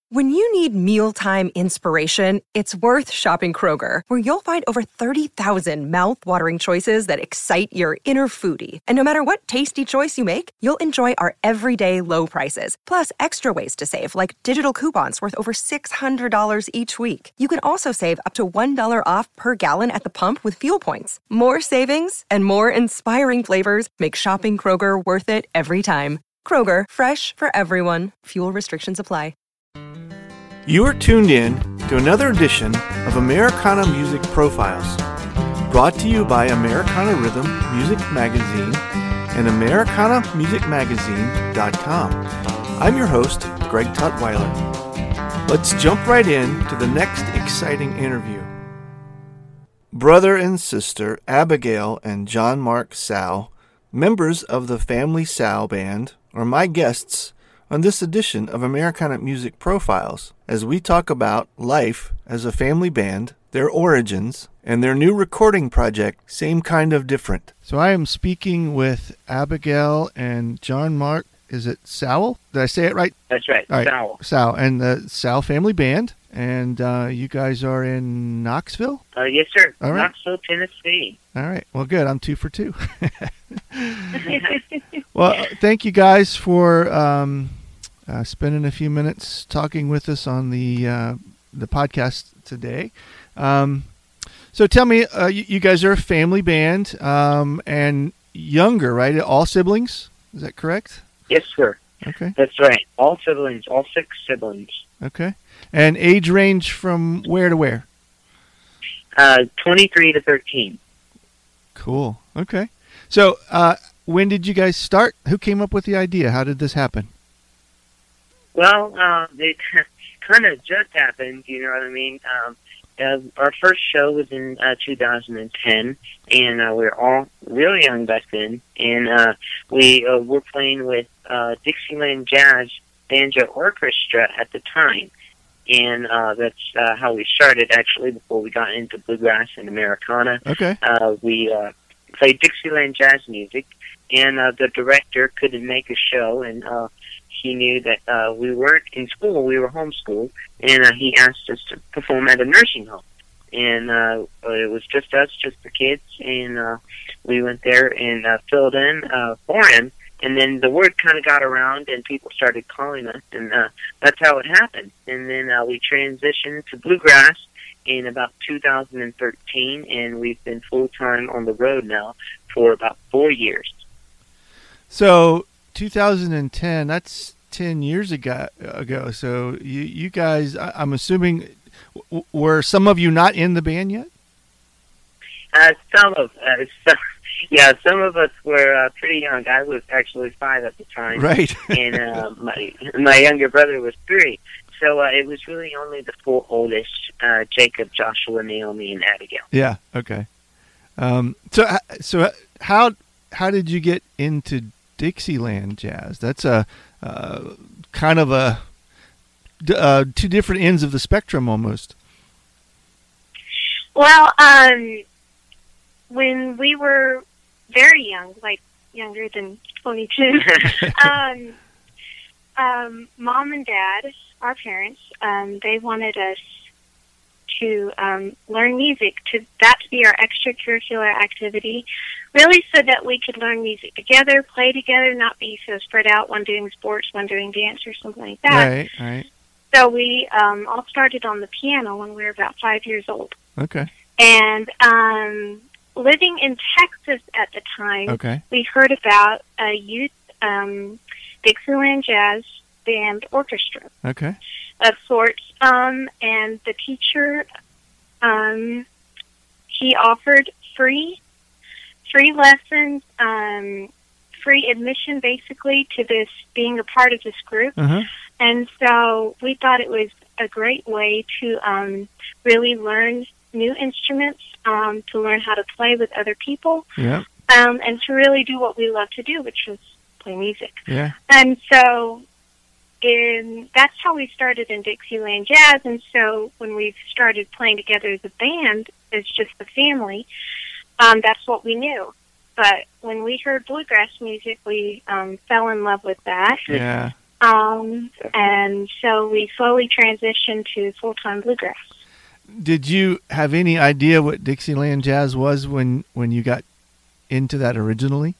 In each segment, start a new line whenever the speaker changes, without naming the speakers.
When you need mealtime inspiration, it's worth shopping Kroger, where you'll find over 30,000 mouth-watering choices that excite your inner foodie. And no matter what tasty choice you make, you'll enjoy our everyday low prices, plus extra ways to save, like digital coupons worth over $600 each week. You can also save up to $1 off per gallon at the pump with fuel points. More savings and more inspiring flavors make shopping Kroger worth it every time. Kroger, fresh for everyone. Fuel restrictions apply.
You are tuned in to another edition of Americana Music Profiles, brought to you by Americana Rhythm Music Magazine and AmericanaMusicMagazine.com. I'm your host, Greg Tutwiler. Let's jump right in to the next exciting interview. Brother and sister Abigail and John Mark Sow, members of the Family Sow Band, are my guests on this edition of Americana Music Profiles, as we talk about life as a family band, their origins, and their new recording project, Same Kind of Different. So I am speaking with Abigail and John Mark. Is it Sowell? Did I say it right?
That's right,
All right.
Sowell.
Sow, and the Sow Family Band. And you guys are in Knoxville?
Yes, sir.
All right.
Knoxville, Tennessee.
All right. Well, good. I'm 2 for 2. Well, thank you guys for spending a few minutes talking with us on the podcast today. So tell me, you guys are a family band and younger, right? All siblings? Is that correct?
Yes, sir.
Okay.
That's right. All siblings, all 6 siblings.
Okay. And age range from where to where?
23 to 13.
Cool. Okay. So when did you guys start? Who came up with the idea? How did this happen?
Well, it kind of just happened, you know what I mean? Our first show was in 2010, and we were all really young back then, and we were playing with Dixieland Jazz Banjo Orchestra at the time, and that's how we started, actually, before we got into bluegrass and Americana.
Okay.
We played Dixieland jazz music, and the director couldn't make a show, and he knew that we weren't in school, we were homeschooled, and he asked us to perform at a nursing home. And it was just us, just the kids, and we went there and filled in for him. And then the word kind of got around, and people started calling us, and that's how it happened. And then we transitioned to bluegrass in about 2013, and we've been full-time on the road now for about 4 years.
So 2010, that's 10 years ago. So you guys, I'm assuming, were some of you not in the band yet?
Some of us. Some of us were pretty young. I was actually 5 at the time.
Right.
And my younger brother was 3. So it was really only the 4 oldest, Jacob, Joshua, Naomi, and Abigail.
Yeah, okay. So how did you get into Dixieland jazz? That's a kind of a 2 different ends of the spectrum almost.
Well, when we were very young, like younger than 22, Mom and Dad, our parents, they wanted us to learn music, that to be our extracurricular activity, really so that we could learn music together, play together, not be so spread out, one doing sports, one doing dance or something like that.
Right.
So we all started on the piano when we were about 5 years old.
Okay.
And living in Texas at the time,
okay,
we heard about a youth Dixieland Jazz Band Orchestra.
Okay.
Of sorts. And the teacher, he offered free lessons, free admission basically to this, being a part of this group.
Uh-huh.
And so we thought it was a great way to really learn new instruments, to learn how to play with other people,
yeah,
and to really do what we love to do, which was play music.
Yeah.
And so that's how we started in Dixieland Jazz. And so when we started playing together as a band, as just a family, that's what we knew. But when we heard bluegrass music, we fell in love with that.
Yeah.
And so we slowly transitioned to full-time bluegrass.
Did you have any idea what Dixieland Jazz was when you got into that originally?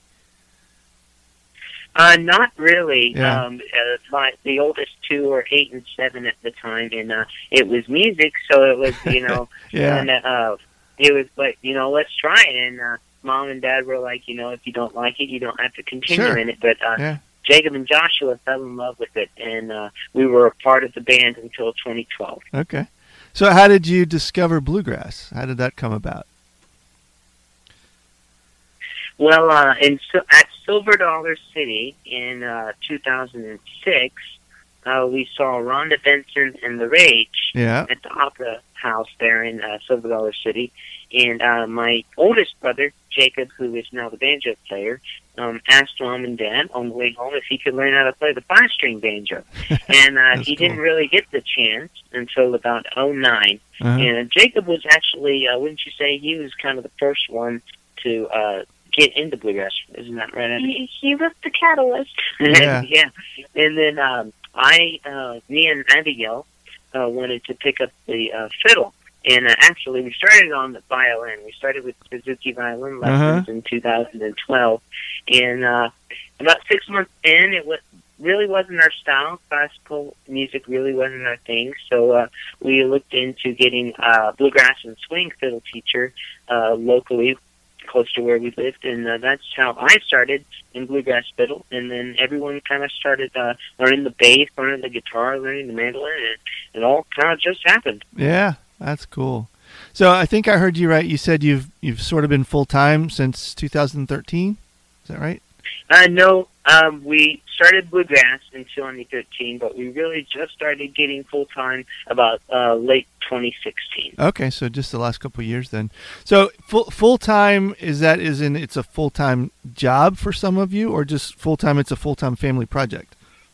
Not really.
Yeah.
The oldest two were 8 and 7 at the time, and it was music, so it was,
Yeah.
and it was like, let's try it. And Mom and Dad were like, if you don't like it, you don't have to continue
Sure.
in it. But
Yeah.
Jacob and Joshua fell in love with it, and we were a part of the band until 2012.
Okay. So how did you discover bluegrass? How did that come about?
Well, at Silver Dollar City in 2006, we saw Rhonda Benson and the Rage
Yeah.
at the Opera House there in Silver Dollar City. And my oldest brother, Jacob, who is now the banjo player, asked Mom and Dad on the way home if he could learn how to play the 5-string banjo. And he didn't really get the chance until about 2009.
Uh-huh.
And Jacob was actually, wouldn't you say, he was kind of the first one to get into bluegrass. Isn't that right, Eddie?
He was the catalyst.
Yeah.
Yeah. And then me and Abigail wanted to pick up the fiddle. And actually, we started on the violin. We started with Suzuki violin lessons in 2012. And about 6 months in, really wasn't our style. Classical music really wasn't our thing. So we looked into getting a bluegrass and swing fiddle teacher locally, close to where we lived, and that's how I started in bluegrass fiddle. And then everyone kind of started learning the bass, learning the guitar, learning the mandolin, and it all kind of just happened.
Yeah, that's cool. So I think I heard you right. You said you've sort of been full time since 2013. Is that right?
No, we started bluegrass in 2013, but we really just started getting full time about late 2016.
Okay, so just the last couple of years then. So full time it's a full time job for some of you, or just full time? It's a full time family project.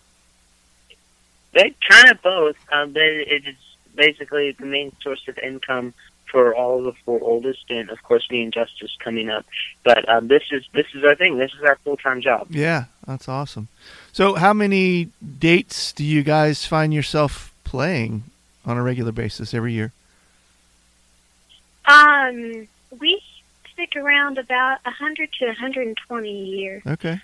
They kind of both. It is basically the main source of income for all of the 4 oldest, and of course me and Justice coming up. But this is our thing. This is our full-time job.
Yeah, that's awesome. So how many dates do you guys find yourself playing on a regular basis every year?
We stick around about 100 to 120 a year.
Okay.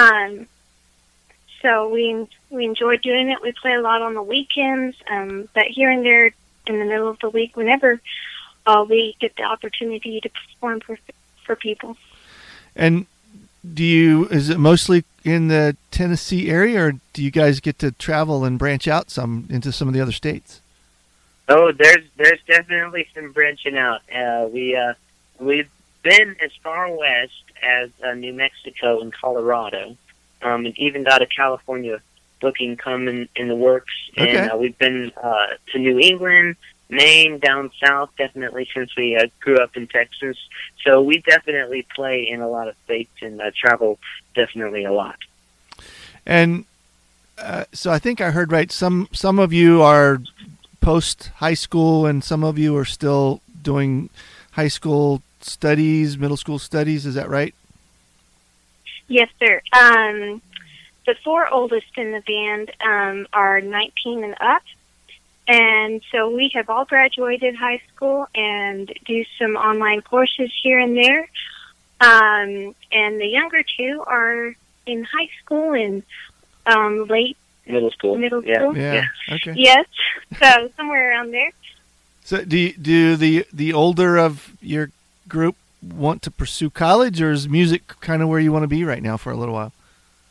So we enjoy doing it. We play a lot on the weekends, but here and there in the middle of the week, whenever we get the opportunity to perform for people.
And is it mostly in the Tennessee area, or do you guys get to travel and branch out into some of the other states?
Oh, there's definitely some branching out. We've been as far west as New Mexico and Colorado, and even got a California booking coming in the works.
Okay.
And we've been to New England, Maine, down south, definitely, since we grew up in Texas. So we definitely play in a lot of states and travel definitely a lot.
And so I think I heard right. Some of you are post high school, and some of you are still doing high school studies, middle school studies. Is that right?
Yes, sir. The 4 oldest in the band are 19 and up. And so we have all graduated high school and do some online courses here and there. And the younger 2 are in high school and late
middle school.
Yeah. Okay.
Yes, so somewhere around there.
So do the older of your group want to pursue college, or is music kind of where you want to be right now for a little while?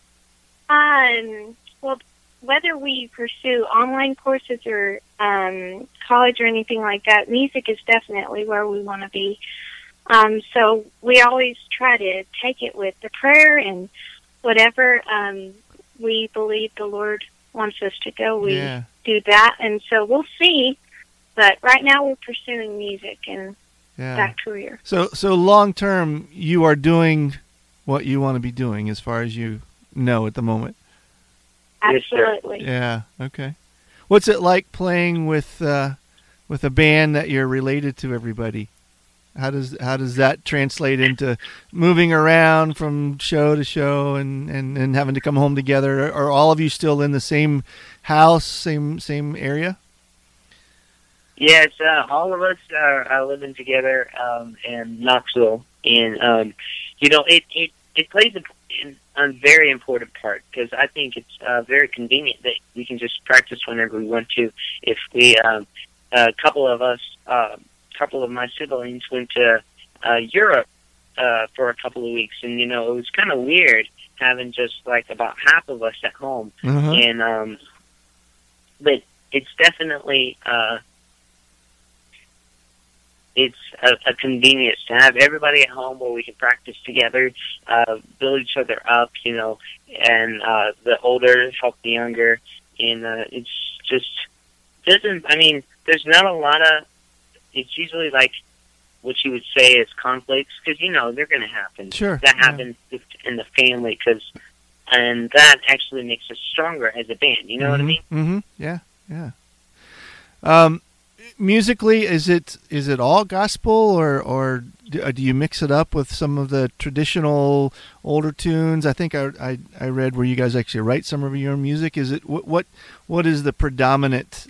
Well, whether we pursue online courses or college or anything like that, music is definitely where we want to be. So we always try to take it with the prayer and whatever we believe the Lord wants us to go, we do that. And so we'll see. But right now we're pursuing music and that career.
So long term, you are doing what you want to be doing as far as you know at the moment.
Absolutely.
Yeah. Okay. What's it like playing with a band that you're related to everybody? How does that translate into moving around from show to show and having to come home together? Are all of you still in the same house, same area?
Yes, all of us are living together in Knoxville, and it plays a very important part, because I think it's very convenient that we can just practice whenever we want to. If we a couple of my siblings went to Europe for a couple of weeks, and it was kind of weird having just like about half of us at home. And but it's definitely it's a convenience to have everybody at home where we can practice together, build each other up, and the older help the younger, and it's just there's not a lot of. It's usually like what you would say is conflicts, because they're going to happen.
Sure,
that happens in the family, and that actually makes us stronger as a band. You know what I mean?
Mm-hmm. Yeah. Musically, is it all gospel, or do you mix it up with some of the traditional older tunes? I think I read where you guys actually write some of your own music. Is it what is the predominant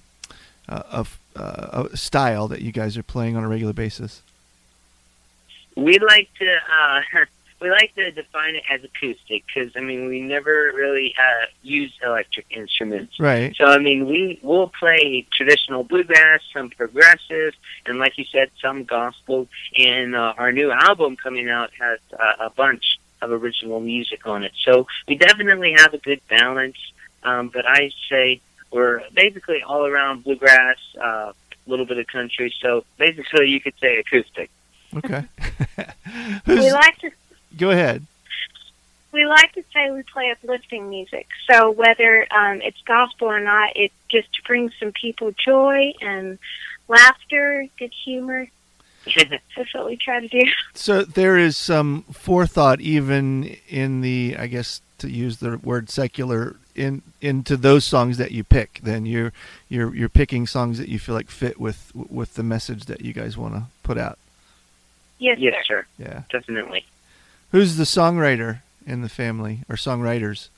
style that you guys are playing on a regular basis?
We like to define it as acoustic, because we never really use electric instruments.
Right.
So we'll play traditional bluegrass, some progressive, and like you said, some gospel. And our new album coming out has a bunch of original music on it. So we definitely have a good balance. But I say we're basically all around bluegrass, a little bit of country. So basically, you could say acoustic.
Okay.
We like to.
Go ahead.
We like to say we play uplifting music. So whether it's gospel or not, it just brings some people joy and laughter, good humor. That's what we try to do. So
there is some forethought even in the, I guess, to use the word secular, into those songs that you pick. Then you're picking songs that you feel like fit with the message that you guys want to put out.
Yes,
sir.
Yeah,
definitely.
Who's the songwriter in the family, or songwriters?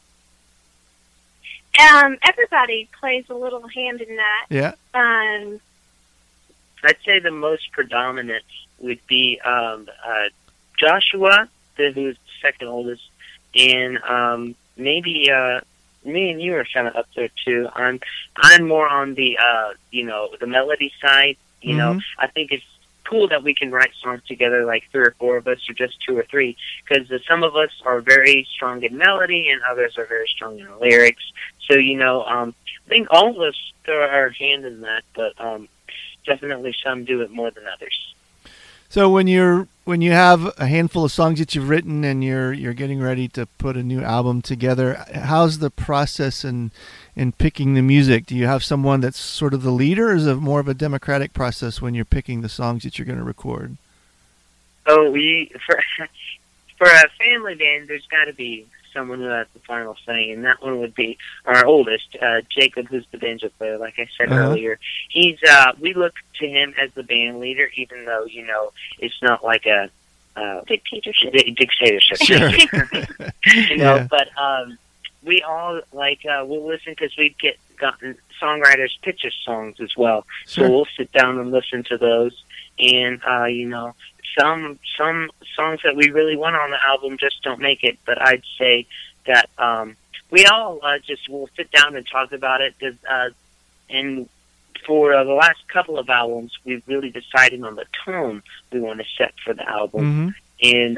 Everybody plays a little hand in that.
Yeah.
I'd say the most predominant would be Joshua, who's the second oldest, and maybe me and you are kind of up there too. I'm more on the the melody side. I think it's cool that we can write songs together, like 3 or 4 of us, or just 2 or 3, because some of us are very strong in melody and others are very strong in lyrics. So I think all of us throw our hand in that, but definitely some do it more than others.
So when you have a handful of songs that you've written and you're getting ready to put a new album together, how's the process in picking the music? Do you have someone that's sort of the leader, or is it more of a democratic process when you're picking the songs that you're going to record?
Oh, for a family band, there's got to be someone who has the final say, and that one would be our oldest, Jacob, who's the banjo player. Like I said earlier, he's we look to him as the band leader, even though it's not like a dictatorship.
Sure.
But we all we'll listen, because we've gotten songwriters pitch us songs as well.
Sure.
So we'll sit down and listen to those, and some songs that we really want on the album just don't make it. But I'd say that we all just will sit down and talk about it. And for the last couple of albums, we've really decided on the tone we want to set for the album. And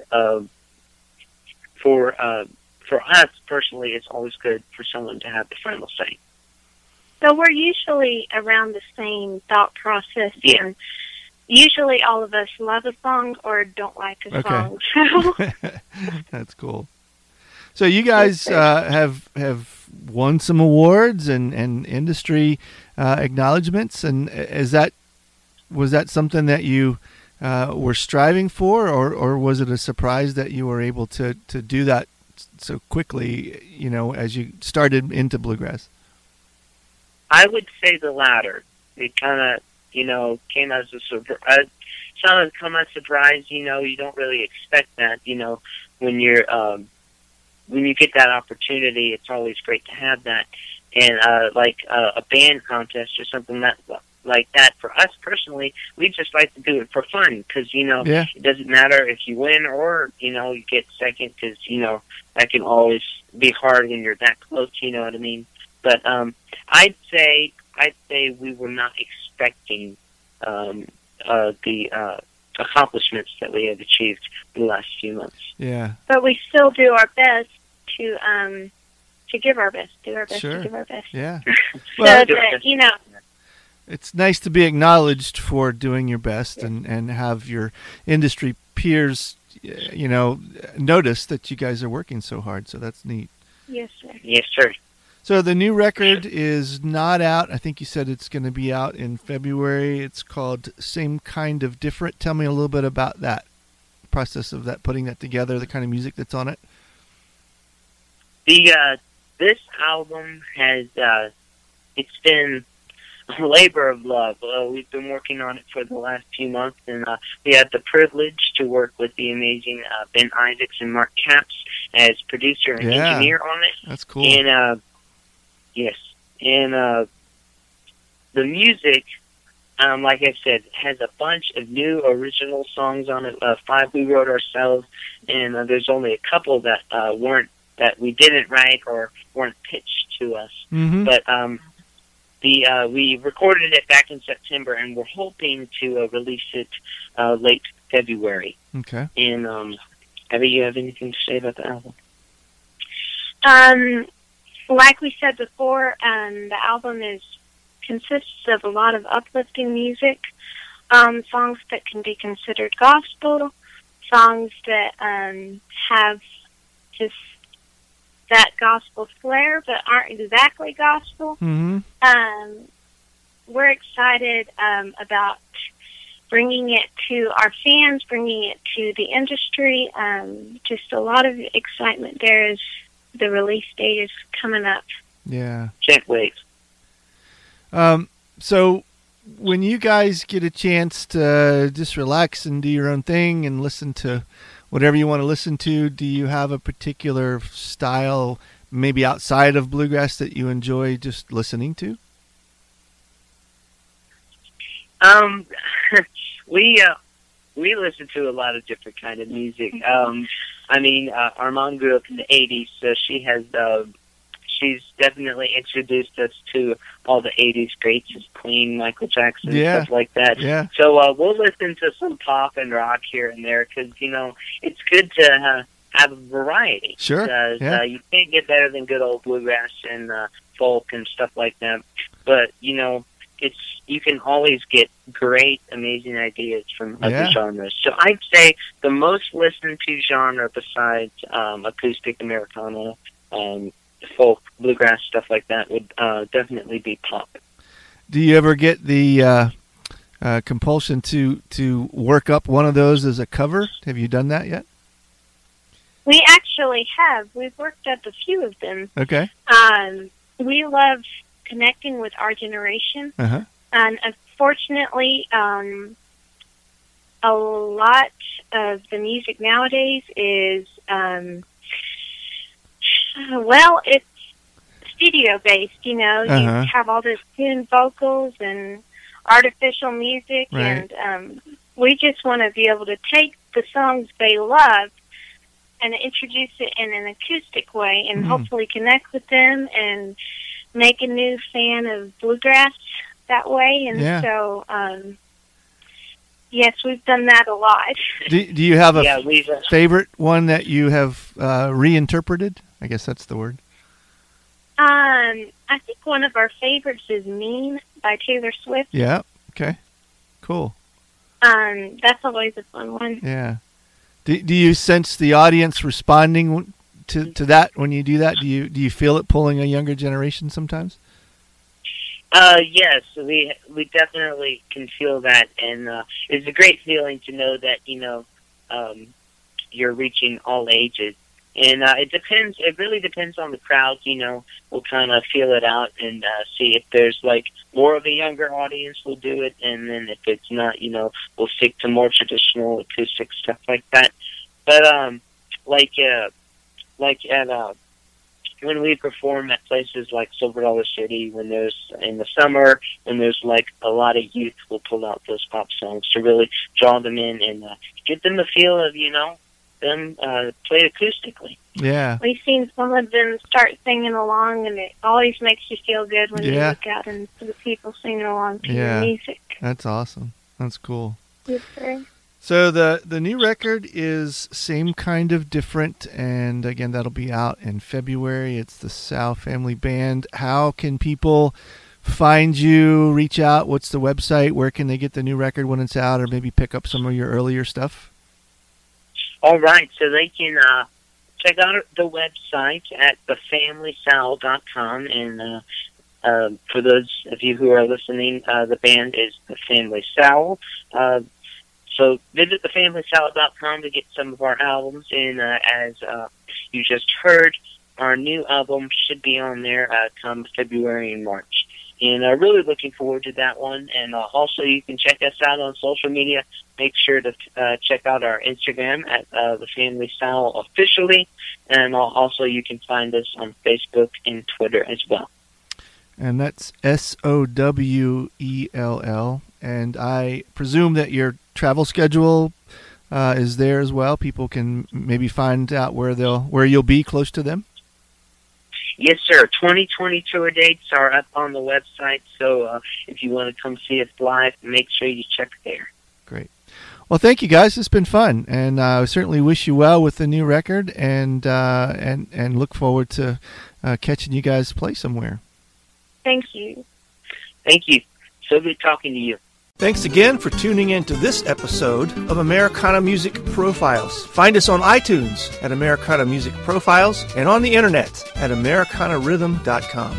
for us personally, it's always good for someone to have the final say.
So we're usually around the same thought process.
Yeah.
And usually all of us love a song or don't like a song. So.
That's cool. So you guys have won some awards and industry acknowledgments, and was that something that you were striving for, or was it a surprise that you were able to do that so quickly, as you started into bluegrass?
I would say the latter. It kind of came as a surprise. Some have come as a surprise. You don't really expect that. When you're when you get that opportunity, it's always great to have that. And a band contest or something like that, for us personally, we just like to do it for fun because it doesn't matter if you win or you get second, because that can always be hard when you're that close. You know what I mean? But I'd say we were not expecting the accomplishments that we have achieved in the last few months.
Yeah.
But we still do our best to give our best,
Sure.
to give our best.
Yeah.
Well, so that,
it's nice to be acknowledged for doing your best and have your industry peers, notice that you guys are working so hard. So that's neat.
Yes, sir.
Yes, sir.
So the new record is not out. I think you said it's going to be out in February. It's called Same Kind of Different. Tell me a little bit about that process of putting that together, the kind of music that's on it.
This album has it's been a labor of love. We've been working on it for the last few months, and we had the privilege to work with the amazing Ben Isaacs and Mark Capps as producer and engineer on it.
That's cool.
And yes, and the music, like I said, has a bunch of new original songs on it. 5 we wrote ourselves, and there's only a couple that we didn't write or weren't pitched to us.
Mm-hmm.
But we recorded it back in September, and we're hoping to release it late February.
Okay.
And Abby, you have anything to say about the album?
Like we said before, the album consists of a lot of uplifting music, songs that can be considered gospel, songs that have just that gospel flair but aren't exactly gospel.
Mm-hmm.
We're excited about bringing it to our fans, bringing it to the industry. Just a lot of excitement there as the release date is coming up.
Yeah.
Can't wait.
So when you guys get a chance to just relax and do your own thing and listen to whatever you want to listen to, do you have a particular style, maybe outside of bluegrass, that you enjoy just listening to?
We listen to a lot of different kind of music. Our mom grew up in the 80s, so she's definitely introduced us to all the 80s greats, Queen, Michael Jackson, stuff like that.
Yeah.
So we'll listen to some pop and rock here and there because, it's good to have a variety.
Sure.
Because you can't get better than good old bluegrass and folk and stuff like that. But, you can always get great, amazing ideas from other genres. So I'd say the most listened to genre besides acoustic Americana, folk, bluegrass, stuff like that would definitely be pop.
Do you ever get the compulsion to work up one of those as a cover? Have you done that yet?
We actually have. We've worked up a few of them.
Okay.
We love connecting with our generation.
Uh-huh.
And unfortunately, a lot of the music nowadays is, it's studio-based, You have all this tuned vocals and artificial music,
right.
And we just want to be able to take the songs they love and introduce it in an acoustic way and hopefully connect with them and make a new fan of bluegrass that way. And so, yes, we've done that a lot.
Do you have a favorite one that you have reinterpreted? I guess that's the word.
I think one of our favorites is Mean by Taylor Swift.
Yeah. Okay. Cool.
That's always a fun one.
Yeah. Do you sense the audience responding to that when you do that? Do you feel it pulling a younger generation sometimes?
Yes, we definitely can feel that, and it's a great feeling to know that you're reaching all ages. And it depends. It really depends on the crowd. We'll kind of feel it out and see if there's like more of a younger audience. We'll do it, and then if it's not, we'll stick to more traditional acoustic stuff like that. But when we perform at places like Silver Dollar City, when there's in the summer, when there's like a lot of youth, we'll pull out those pop songs to really draw them in and get them the feel of them played acoustically.
Yeah,
we've seen some of them start singing along, and it always makes you feel good when you look out and see the people singing along to your music.
That's awesome. That's cool.
Yes, sir.
So the new record is same kind of different, and again, that'll be out in February. It's the Sal Family Band. How can people find you, reach out? What's the website? Where can they get the new record when it's out, or maybe pick up some of your earlier stuff?
All right, so they can check out the website at thefamilysal.com, and for those of you who are listening, the band is The Family Sal. So visit thefamilysal.com to get some of our albums, and as you just heard, our new album should be on there come February and March. And really looking forward to that one. And also you can check us out on social media. Make sure to check out our Instagram at The Family Sal officially. And also you can find us on Facebook and Twitter as well.
And that's SOWELL. And I presume that your travel schedule is there as well. People can maybe find out where you'll be close to them.
Yes, sir. 2020 tour dates are up on the website, so if you want to come see us live, make sure you check there.
Great. Well, thank you, guys. It's been fun, and I certainly wish you well with the new record, and look forward to catching you guys play somewhere.
Thank you.
Thank you. So good talking to you.
Thanks again for tuning in to this episode of Americana Music Profiles. Find us on iTunes at Americana Music Profiles and on the internet at AmericanaRhythm.com.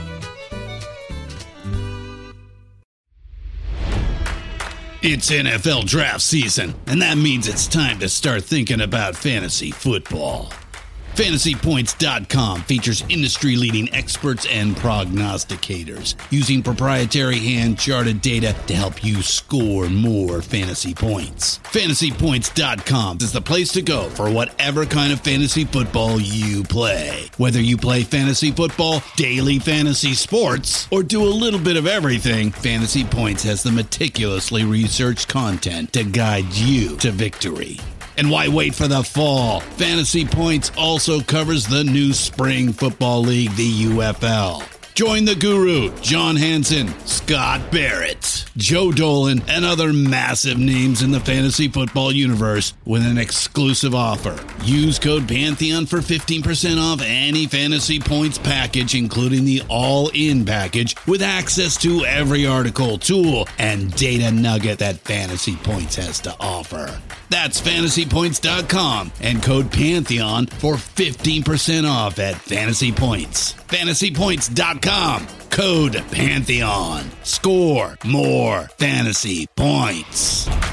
It's NFL draft season, and that means it's time to start thinking about fantasy football. FantasyPoints.com features industry-leading experts and prognosticators using proprietary hand-charted data to help you score more fantasy points. FantasyPoints.com is the place to go for whatever kind of fantasy football you play. Whether you play fantasy football, daily fantasy sports, or do a little bit of everything, Fantasy Points has the meticulously researched content to guide you to victory. And why wait for the fall? Fantasy Points also covers the new spring football league, the UFL. Join the guru, John Hansen, Scott Barrett, Joe Dolan, and other massive names in the fantasy football universe with an exclusive offer. Use code Pantheon for 15% off any Fantasy Points package, including the all-in package, with access to every article, tool, and data nugget that Fantasy Points has to offer. That's FantasyPoints.com and code Pantheon for 15% off at Fantasy Points. FantasyPoints.com, code Pantheon. Score more fantasy points.